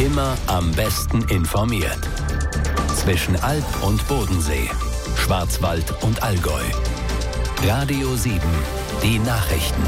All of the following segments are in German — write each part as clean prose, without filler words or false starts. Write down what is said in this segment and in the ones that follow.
Immer am besten informiert. Zwischen Alb und Bodensee, Schwarzwald und Allgäu. Radio 7, die Nachrichten.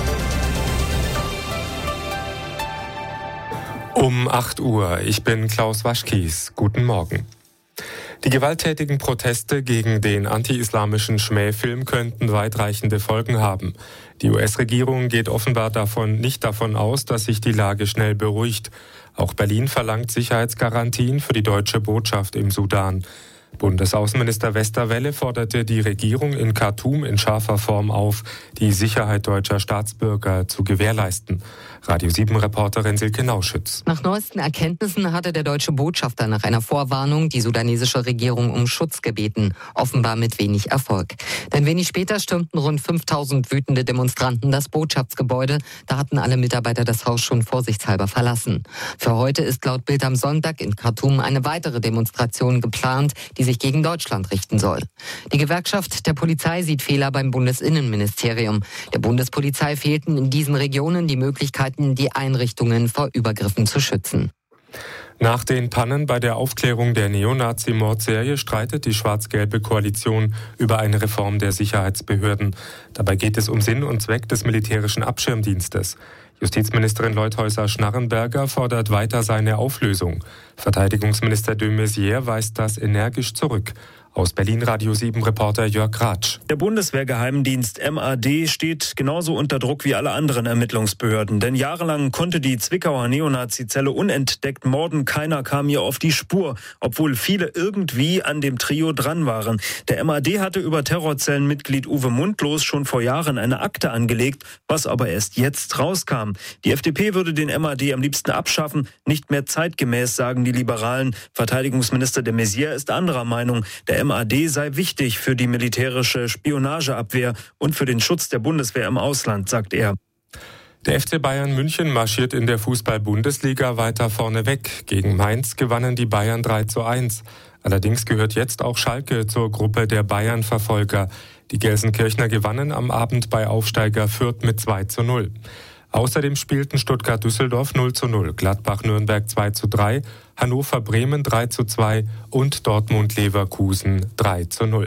Um 8 Uhr, ich bin Klaus Waschkies. Guten Morgen. Die gewalttätigen Proteste gegen den anti-islamischen Schmähfilm könnten weitreichende Folgen haben. Die US-Regierung geht offenbar nicht davon aus, dass sich die Lage schnell beruhigt. Auch Berlin verlangt Sicherheitsgarantien für die deutsche Botschaft im Sudan. Bundesaußenminister Westerwelle forderte die Regierung in Khartoum in scharfer Form auf, die Sicherheit deutscher Staatsbürger zu gewährleisten. Radio 7-Reporterin Silke Nauschütz. Nach neuesten Erkenntnissen hatte der deutsche Botschafter nach einer Vorwarnung die sudanesische Regierung um Schutz gebeten, offenbar mit wenig Erfolg. Denn wenig später stürmten rund 5000 wütende Demonstranten das Botschaftsgebäude. Da hatten alle Mitarbeiter das Haus schon vorsichtshalber verlassen. Für heute ist laut Bild am Sonntag in Khartoum eine weitere Demonstration geplant, die sich gegen Deutschland richten soll. Die Gewerkschaft der Polizei sieht Fehler beim Bundesinnenministerium. Der Bundespolizei fehlten in diesen Regionen die Möglichkeiten, die Einrichtungen vor Übergriffen zu schützen. Nach den Pannen bei der Aufklärung der Neonazi-Mordserie streitet die schwarz-gelbe Koalition über eine Reform der Sicherheitsbehörden. Dabei geht es um Sinn und Zweck des militärischen Abschirmdienstes. Justizministerin Leutheusser-Schnarrenberger fordert weiter seine Auflösung. Verteidigungsminister de Maizière weist das energisch zurück. Aus Berlin Radio 7-Reporter Jörg Ratsch. Der Bundeswehrgeheimdienst MAD steht genauso unter Druck wie alle anderen Ermittlungsbehörden. Denn jahrelang konnte die Zwickauer Neonazi-Zelle unentdeckt morden. Keiner kam ihr auf die Spur, obwohl viele irgendwie an dem Trio dran waren. Der MAD hatte über Terrorzellenmitglied Uwe Mundlos schon vor Jahren eine Akte angelegt, was aber erst jetzt rauskam. Die FDP würde den MAD am liebsten abschaffen, nicht mehr zeitgemäß, sagen die Liberalen. Verteidigungsminister de Maizière ist anderer Meinung. Der MAD sei wichtig für die militärische Spionageabwehr und für den Schutz der Bundeswehr im Ausland, sagt er. Der FC Bayern München marschiert in der Fußball-Bundesliga weiter vorne weg. Gegen Mainz gewannen die Bayern 3:1. Allerdings gehört jetzt auch Schalke zur Gruppe der Bayern-Verfolger. Die Gelsenkirchner gewannen am Abend bei Aufsteiger Fürth mit 2:0. Außerdem spielten Stuttgart-Düsseldorf 0:0, Gladbach-Nürnberg 2:3, Hannover-Bremen 3:2 und Dortmund-Leverkusen 3:0.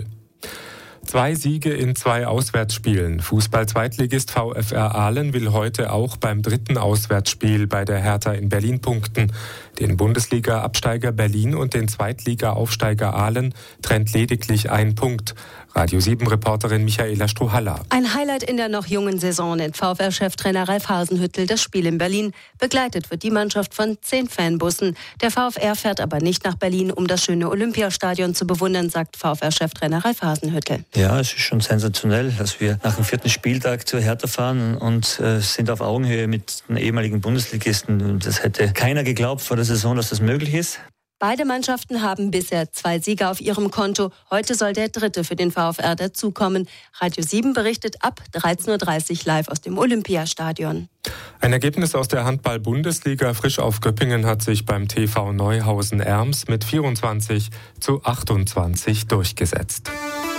2 Siege in 2 Auswärtsspielen. Fußball-Zweitligist VfR Aalen will heute auch beim 3. Auswärtsspiel bei der Hertha in Berlin punkten. Den Bundesliga-Absteiger Berlin und den Zweitliga-Aufsteiger Aalen trennt lediglich ein Punkt. Radio 7-Reporterin Michaela Strohalla. Ein Highlight in der noch jungen Saison nennt VfR-Cheftrainer Ralf Hasenhüttl das Spiel in Berlin. Begleitet wird die Mannschaft von 10 Fanbussen. Der VfR fährt aber nicht nach Berlin, um das schöne Olympiastadion zu bewundern, sagt VfR-Cheftrainer Ralf Hasenhüttl. Ja, es ist schon sensationell, dass wir nach dem 4. Spieltag zur Hertha fahren und sind auf Augenhöhe mit den ehemaligen Bundesligisten. Das hätte keiner geglaubt vor der Saison, dass das möglich ist. Beide Mannschaften haben bisher 2 Siege auf ihrem Konto. Heute soll der 3. für den VfR dazukommen. Radio 7 berichtet ab 13:30 Uhr live aus dem Olympiastadion. Ein Ergebnis aus der Handball-Bundesliga. Frisch auf Göppingen hat sich beim TV Neuhausen-Erms mit 24:28 durchgesetzt.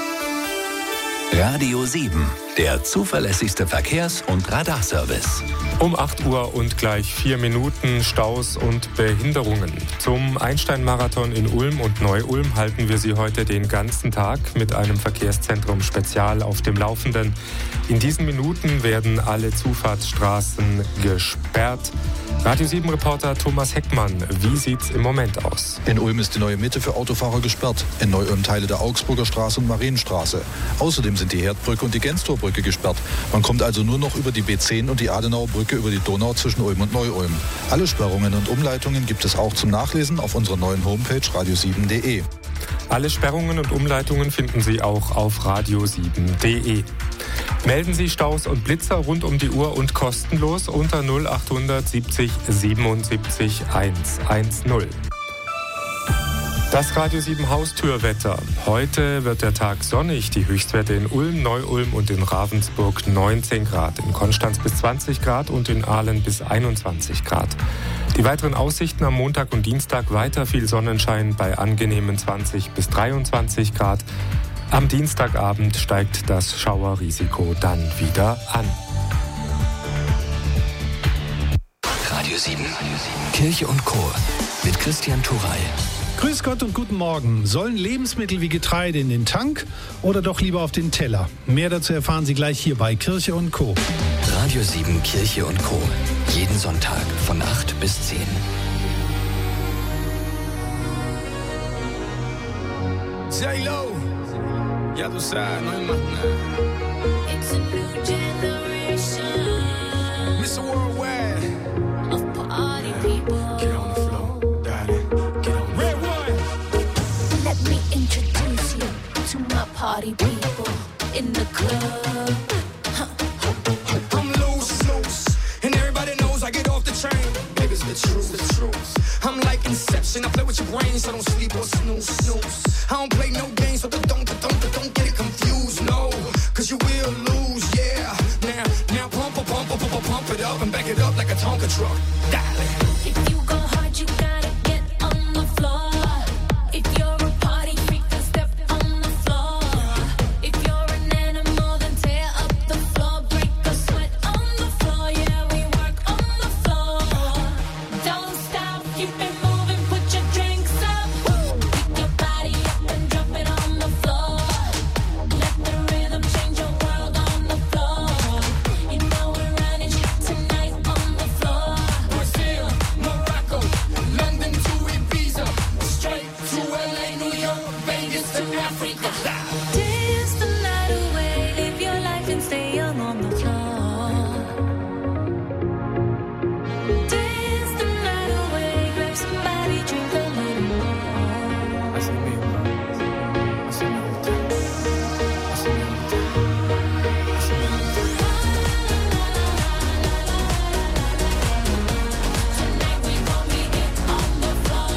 Radio 7, der zuverlässigste Verkehrs- und Radarservice. Um 8 Uhr und gleich 4 Minuten Staus und Behinderungen. Zum Einstein-Marathon in Ulm und Neu-Ulm halten wir Sie heute den ganzen Tag mit einem Verkehrszentrum Spezial auf dem Laufenden. In diesen Minuten werden alle Zufahrtsstraßen gesperrt. Radio 7-Reporter Thomas Heckmann, wie sieht's im Moment aus? In Ulm ist die neue Mitte für Autofahrer gesperrt. In Neu-Ulm Teile der Augsburger Straße und Marienstraße. Außerdem sind die Herdbrücke und die Genstorbrücke gesperrt. Man kommt also nur noch über die B10 und die Adenauer Brücke über die Donau zwischen Ulm und Neu-Ulm. Alle Sperrungen und Umleitungen gibt es auch zum Nachlesen auf unserer neuen Homepage radio7.de. Alle Sperrungen und Umleitungen finden Sie auch auf radio7.de. Melden Sie Staus und Blitzer rund um die Uhr und kostenlos unter 0800 70 77 110. Das Radio 7 Haustürwetter. Heute wird der Tag sonnig. Die Höchstwerte in Ulm, Neu-Ulm und in Ravensburg 19 Grad. In Konstanz bis 20 Grad und in Aalen bis 21 Grad. Die weiteren Aussichten am Montag und Dienstag: weiter viel Sonnenschein bei angenehmen 20 bis 23 Grad. Am Dienstagabend steigt das Schauerrisiko dann wieder an. Radio 7. Kirche und Chor mit Christian Thuray. Grüß Gott und guten Morgen. Sollen Lebensmittel wie Getreide in den Tank oder doch lieber auf den Teller? Mehr dazu erfahren Sie gleich hier bei Kirche und Co. Radio 7 Kirche und Co. Jeden Sonntag von 8 bis 10. J-Lo, ya tú sabes, no hay más nada. It's a new generation. Mr. Worldwide. Of party people. Get on the floor, darling. Get on the Red one. Let me introduce you to my party people in the club. I'm loose, and everybody knows I get off the train. Baby's the truth. I'm like Inception, I play with your brain, so don't sleep or snooze. I don't play no games, so don't get it confused, no. Cause you will lose, yeah. Now pump it up and back it up like a Tonka truck. Darling. If you go hard, you gotta get on the floor. If you're a party freak, then step on the floor. If you're an animal, then tear up the floor. Break a sweat on the floor, yeah, we work on the floor. Don't stop, keep it moving, put your drinks up. Pick your body up and drop it on the floor. Let the rhythm change your world on the floor. You know we're running shit tonight on the floor. Brazil, Morocco, London to Ibiza, straight to LA, New York, Vegas to Africa. Dance the night away, live your life and stay young on the floor. Dance the night away, grab somebody, drink a little more. Así mismo, así me gusta, así me gusta, así me gusta. Tonight we gon' be it on the floor.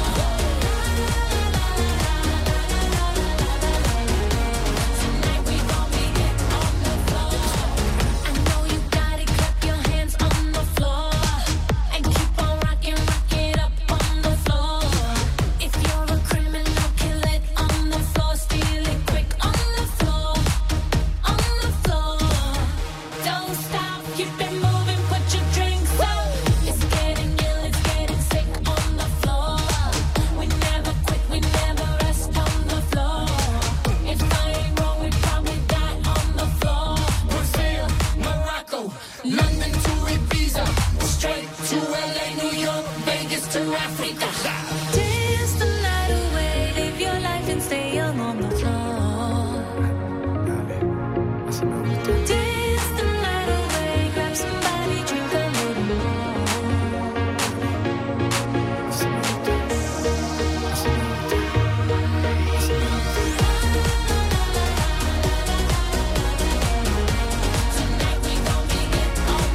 Tonight we gon' be it on the floor. I know you got it, clap your hands on the floor. And keep on rocking, rock it up on the floor. If you're a criminal, kill it on the floor. Steal it quick on the floor. On the floor. Don't stop, keep it moving, put your drinks up. It's getting ill, it's getting sick on the floor. We never quit, we never rest on the floor. If I ain't wrong, we probably die on the floor. Brazil, Morocco, London to Ibiza, straight to LA, New York, Vegas to Africa. Dance the night away, live your life and stay young on the floor. Así me gusta. Dance the night away, grab somebody, drink a little more. Así me gusta. Así me gusta. Así me gusta. Tonight we gon' be it on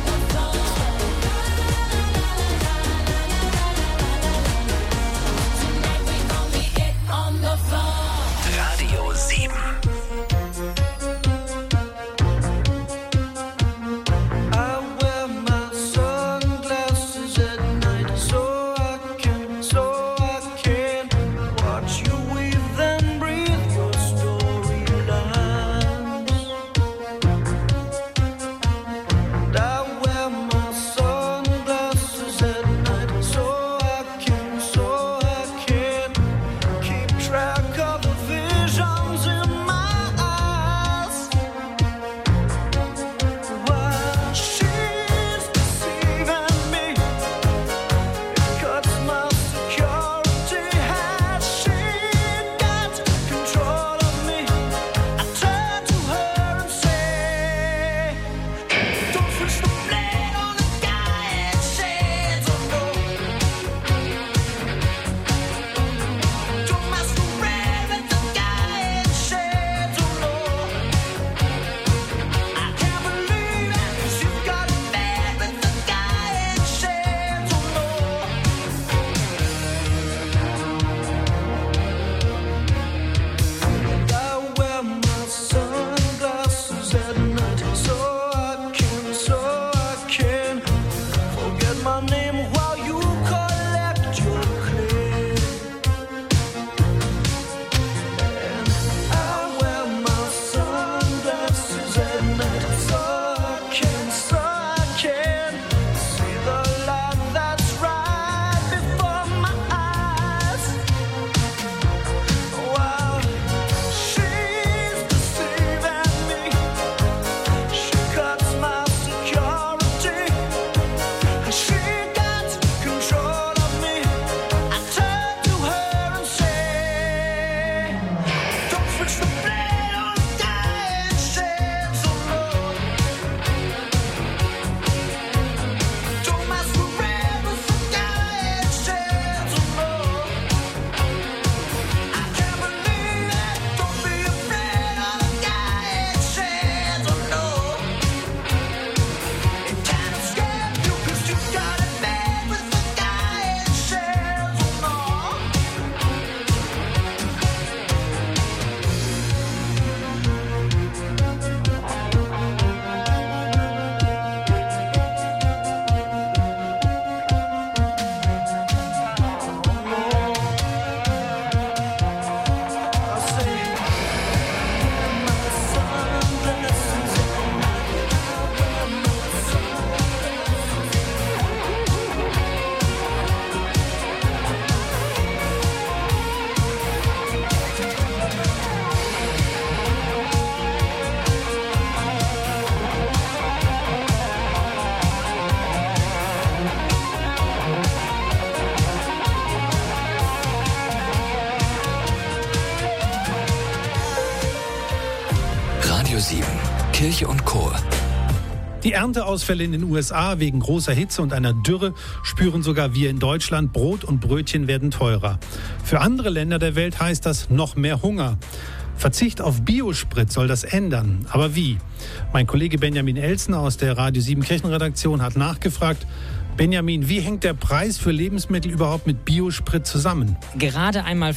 Die Ernteausfälle in den USA wegen großer Hitze und einer Dürre spüren sogar wir in Deutschland. Brot und Brötchen werden teurer. Für andere Länder der Welt heißt das noch mehr Hunger. Verzicht auf Biosprit soll das ändern. Aber wie? Mein Kollege Benjamin Elsner aus der Radio 7 Kirchenredaktion hat nachgefragt. Benjamin, wie hängt der Preis für Lebensmittel überhaupt mit Biosprit zusammen? Gerade einmal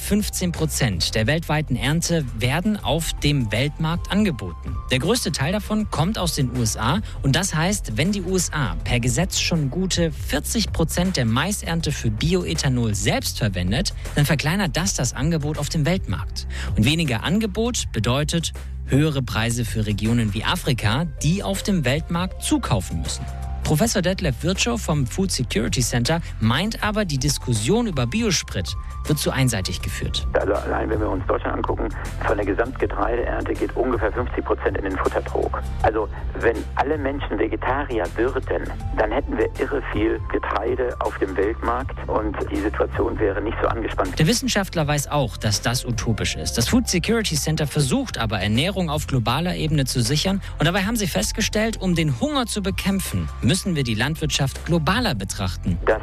15% der weltweiten Ernte werden auf dem Weltmarkt angeboten. Der größte Teil davon kommt aus den USA. Und das heißt, wenn die USA per Gesetz schon gute 40% der Maisernte für Bioethanol selbst verwendet, dann verkleinert das Angebot auf dem Weltmarkt. Und weniger Angebot bedeutet höhere Preise für Regionen wie Afrika, die auf dem Weltmarkt zukaufen müssen. Professor Detlef Virchow vom Food Security Center meint aber, die Diskussion über Biosprit wird zu einseitig geführt. Also allein wenn wir uns Deutschland angucken, von der Gesamtgetreideernte geht ungefähr 50% in den Futtertrog. Also wenn alle Menschen Vegetarier würden, dann hätten wir irre viel Getreide auf dem Weltmarkt und die Situation wäre nicht so angespannt. Der Wissenschaftler weiß auch, dass das utopisch ist. Das Food Security Center versucht aber, Ernährung auf globaler Ebene zu sichern. Und dabei haben sie festgestellt, um den Hunger zu bekämpfen, müssen wir die Landwirtschaft globaler betrachten. Dass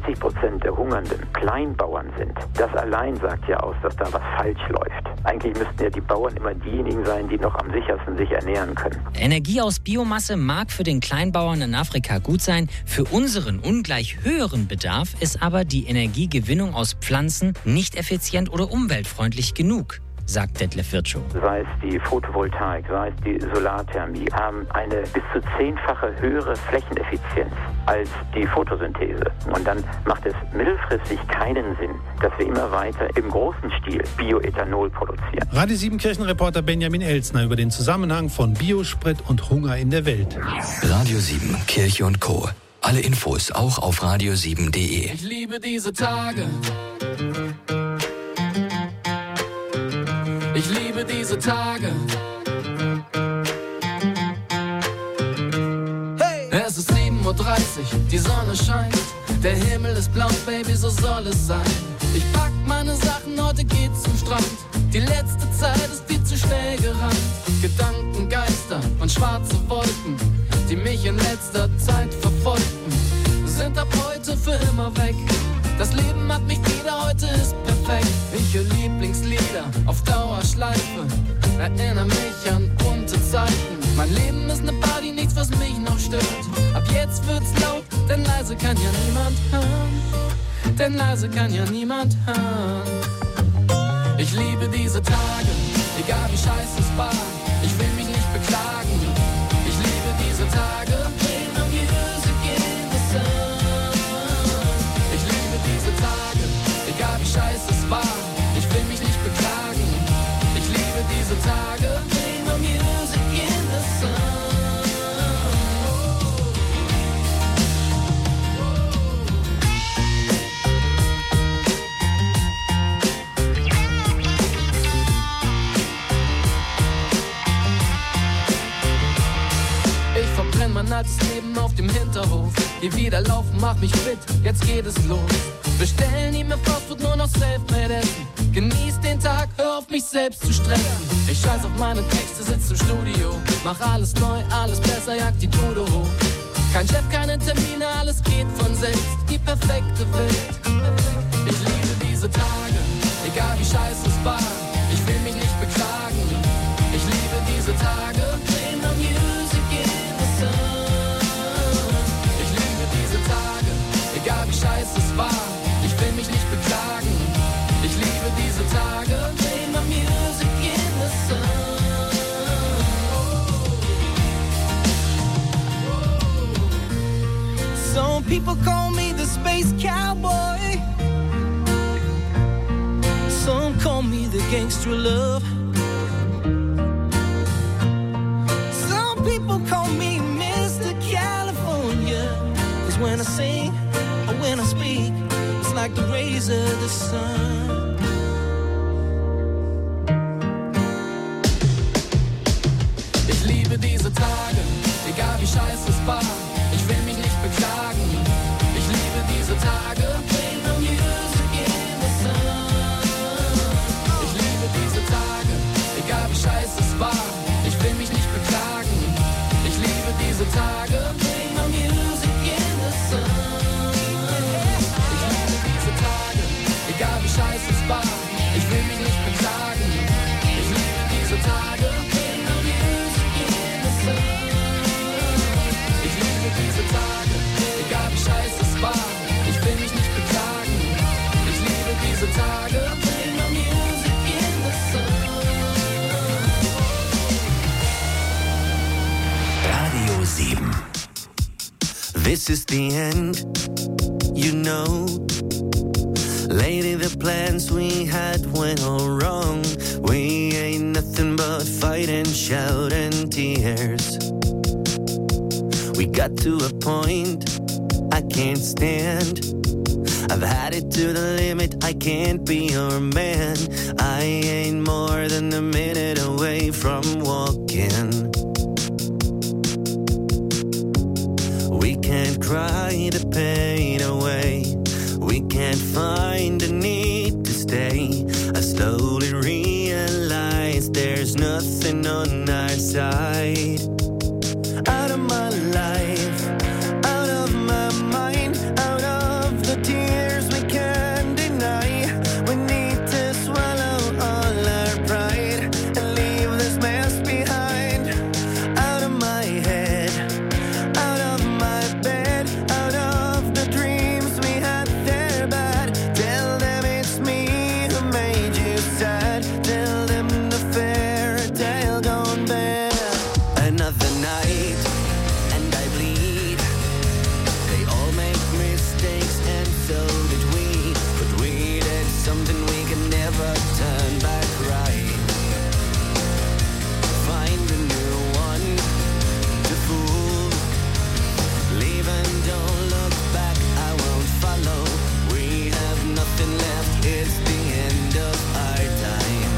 50% der Hungernden Kleinbauern sind, das allein sagt ja aus, dass da was falsch läuft. Eigentlich müssten ja die Bauern immer diejenigen sein, die noch am sichersten sich ernähren können. Energie aus Biomasse mag für den Kleinbauern in Afrika gut sein. Für unseren ungleich höheren Bedarf ist aber die Energiegewinnung aus Pflanzen nicht effizient oder umweltfreundlich genug, sagt Detlef Virchow. Sei es die Photovoltaik, sei es die Solarthermie, haben eine bis zu 10-fache höhere Flächeneffizienz als die Photosynthese. Und dann macht es mittelfristig keinen Sinn, dass wir immer weiter im großen Stil Bioethanol produzieren. Radio 7 Kirchenreporter Benjamin Elsner über den Zusammenhang von Biosprit und Hunger in der Welt. Radio 7, Kirche und Co. Alle Infos auch auf radio7.de. Ich liebe diese Tage. Ich liebe diese Tage. Hey! Es ist 7:30 Uhr, die Sonne scheint. Der Himmel ist blau, Baby, so soll es sein. Ich pack meine Sachen, heute geht's zum Strand. Die letzte Zeit ist viel zu schnell gerannt. Gedanken, Geister und schwarze Wolken, die mich in letzter Zeit verfolgten, sind ab heute für immer weg. Das Leben hat mich wieder, heute ist perfekt. Ich höre Lieblingslieder auf Dauerschleife, erinnere mich an bunte Zeiten. Mein Leben ist ne Party, nichts was mich noch stört. Ab jetzt wird's laut, denn leise kann ja niemand hören. Denn leise kann ja niemand hören. Ich liebe diese Tage, egal wie scheiße es war. Ich will mich nicht beklagen. Ich liebe diese Tage. Egal wie scheiße es war, ich will mich nicht beklagen. Ich liebe diese Tage. Play my music in the Ich verbrenn mein altes Leben auf dem Hinterhof. Geh wieder laufen, mach mich fit, jetzt geht es los. Bestellen nie mehr Fastfood, nur noch Selfmade essen. Genieß den Tag, hör auf mich selbst zu stressen. Ich scheiß auf meine Texte, sitz im Studio. Mach alles neu, alles besser, jag die Bude hoch. Kein Chef, keine Termine, alles geht von selbst. Die perfekte Welt. Ich liebe diese Tage, egal wie scheiße es war. Ich will mich nicht beklagen. Ich liebe diese Tage. Play my music in the sun. Ich liebe diese Tage, egal wie scheiße es war. Ich will mich nicht beklagen. Ich liebe diese Tage. Play my music in the sun. Some people call me the space cowboy. Some call me the gangster love. Some people call me Mr. California. 'Cause when I sing or when I speak, it's like the rays of the sun. Ich liebe diese Tage, egal wie scheiße es war. Ich will mich nicht beklagen. Ich liebe diese Tage. Play my music in the sun. Ich liebe diese Tage, egal wie scheiße es war. Ich will mich nicht beklagen. Ich liebe diese Tage. Tage, bring my music in the sun. Ich liebe diese Tage, egal wie scheiße es war, ich will mich nicht beklagen. Ich liebe diese Tage, bring my music in the sun. Ich liebe diese Tage, egal wie scheiße es war, ich will mich nicht beklagen. Ich liebe diese Tage, bring my music in the sun. Radio 7. This is the end, you know. Lately the plans we had went all wrong. We ain't nothing but fight and shout and tears. We got to a point I can't stand. I've had it to the limit, I can't be your man. I ain't more than a minute away from walking. We can't cry the pain away. We can't find a need to stay. I slowly realize there's nothing on our side. Out of my life, out of my mind, out of the tears we can't deny. We need to swallow all our pride and leave this mess behind. Out of my head, out of my bed, out of the dreams we had, they're bad. Tell them it's me who made you sad. Tell them the fairy tale gone bad. Another night and I bleed. They all make mistakes and so did we. But we did something we can never turn back right. Find a new one to fool. Leave and don't look back, I won't follow. We have nothing left, it's the end of our time.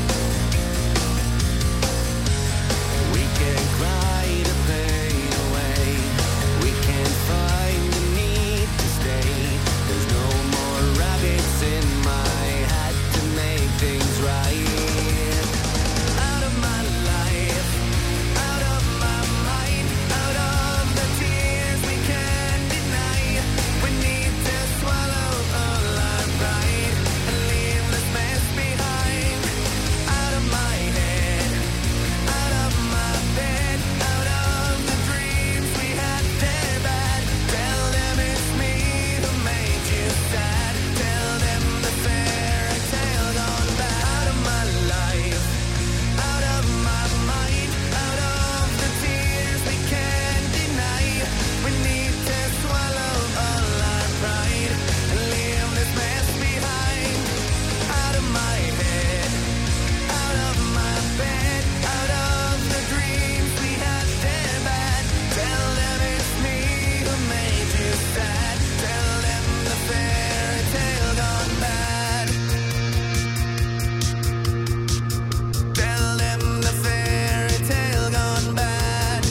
We can cry the pain away. We can't find the need to stay. There's no more rabbits in my hat to make things right. Out of my life, out of my mind, out of the tears we can't deny. We need to swallow all our pride and leave this mess behind. Out of my head, out of my bed, out of the dreams we had, they're bad. Tell them it's me who made you sad. Tell them the fairy tale gone bad. Out of my life, out of my mind, out of the tears we can't deny. We need to swallow all our pride and leave this mess behind. Out of my head, out of my bed, out of the dreams we had, they're bad. Tell them it's me who made you sad. Tell them the fairy tale gone bad. Tell them the fairy tale gone bad.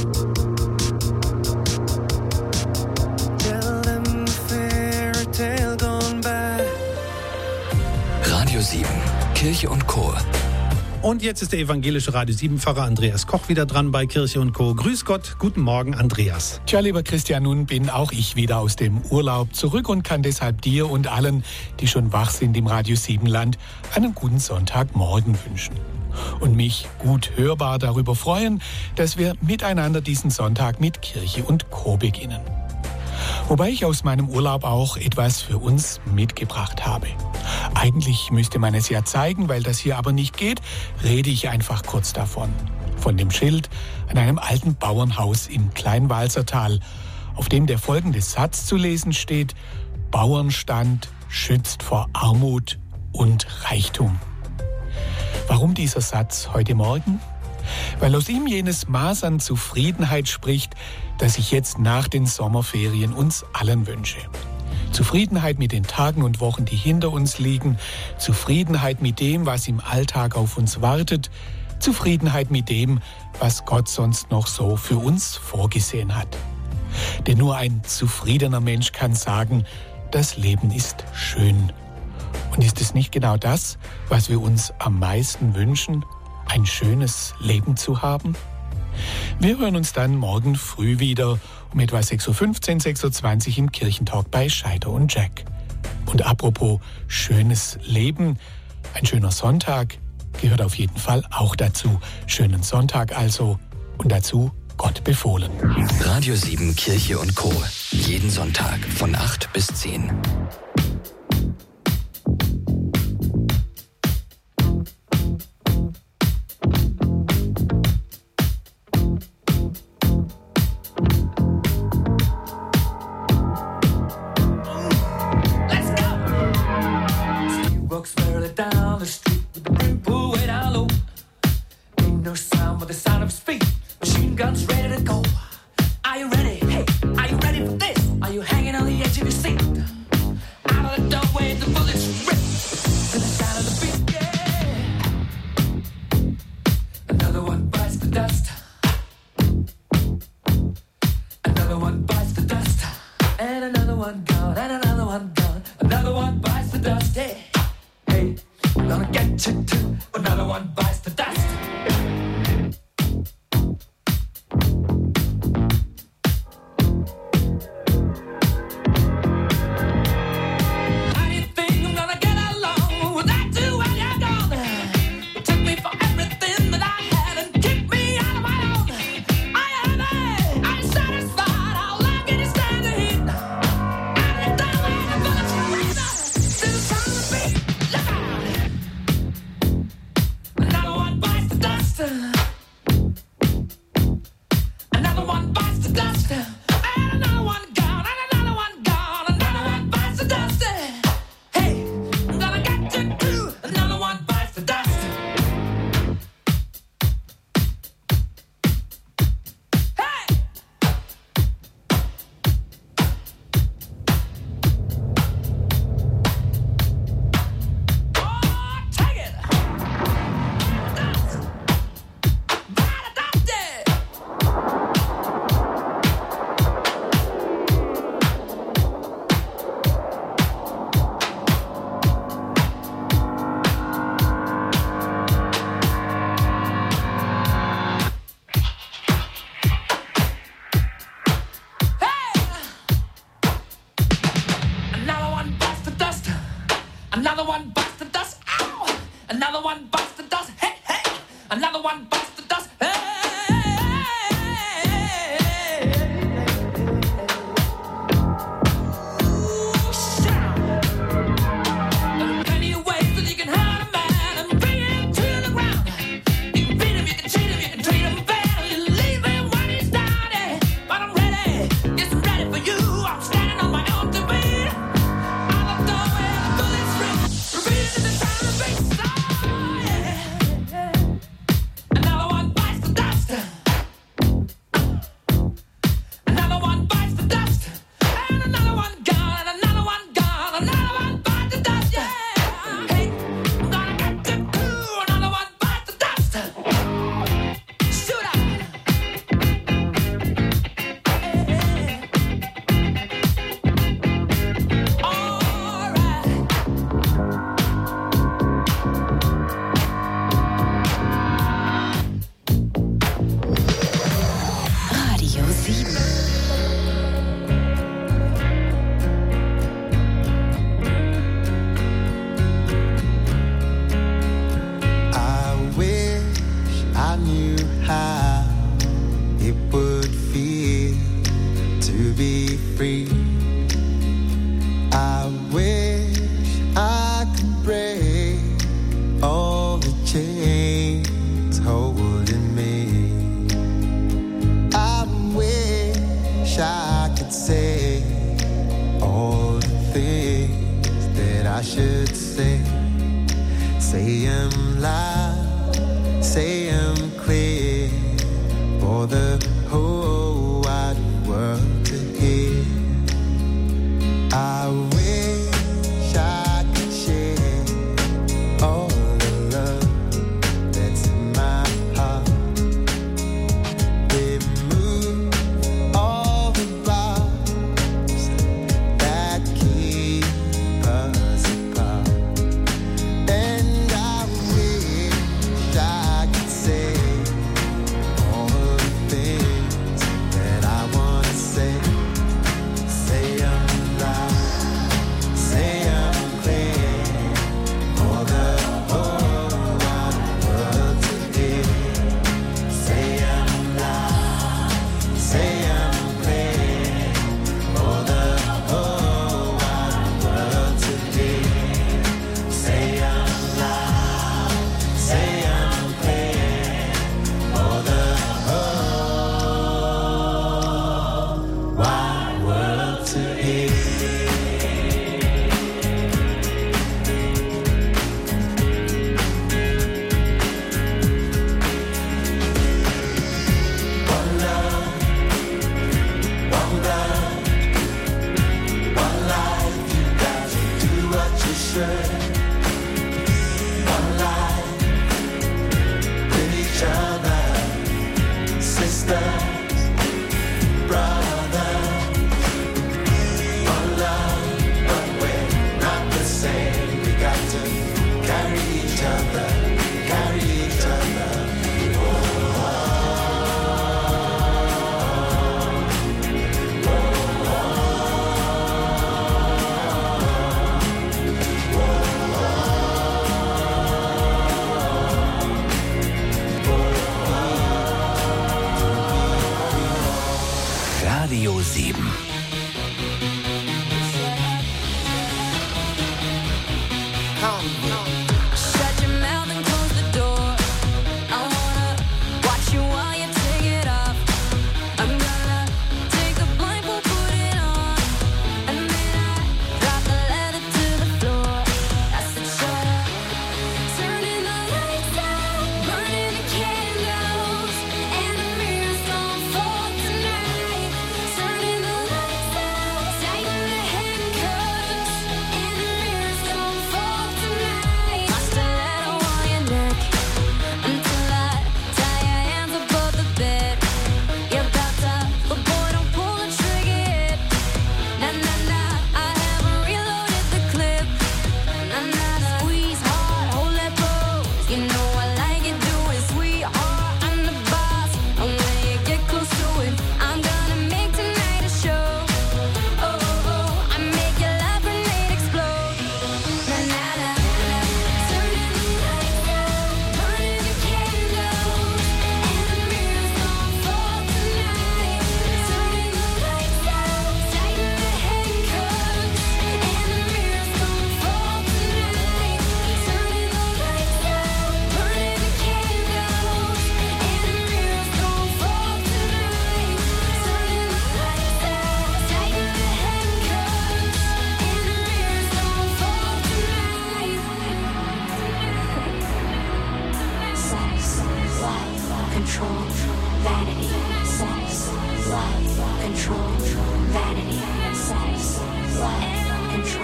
Tell them the fairy tale gone bad. Radio 7. Kirche und Chor. Und jetzt ist der evangelische Radio 7-Pfarrer Andreas Koch wieder dran bei Kirche und Co. Grüß Gott, guten Morgen, Andreas. Tja, lieber Christian, nun bin auch ich wieder aus dem Urlaub zurück und kann deshalb dir und allen, die schon wach sind im Radio 7-Land, einen guten Sonntagmorgen wünschen. Und mich gut hörbar darüber freuen, dass wir miteinander diesen Sonntag mit Kirche und Co. beginnen. Wobei ich aus meinem Urlaub auch etwas für uns mitgebracht habe. Eigentlich müsste man es ja zeigen, weil das hier aber nicht geht, rede ich einfach kurz davon. Von dem Schild an einem alten Bauernhaus im Kleinwalsertal, auf dem der folgende Satz zu lesen steht: Bauernstand schützt vor Armut und Reichtum. Warum dieser Satz heute Morgen? Weil aus ihm jenes Maß an Zufriedenheit spricht, das ich jetzt nach den Sommerferien uns allen wünsche. Zufriedenheit mit den Tagen und Wochen, die hinter uns liegen, Zufriedenheit mit dem, was im Alltag auf uns wartet, Zufriedenheit mit dem, was Gott sonst noch so für uns vorgesehen hat. Denn nur ein zufriedener Mensch kann sagen, das Leben ist schön. Und ist es nicht genau das, was wir uns am meisten wünschen, ein schönes Leben zu haben? Wir hören uns dann morgen früh wieder um etwa 6.15 Uhr, 6.20 Uhr im Kirchentalk bei Scheider und Jack. Und apropos schönes Leben, ein schöner Sonntag gehört auf jeden Fall auch dazu. Schönen Sonntag also und dazu Gott befohlen. Radio 7 Kirche und Co. Jeden Sonntag von 8 bis 10. And I wish I could say all the Radio 7. Come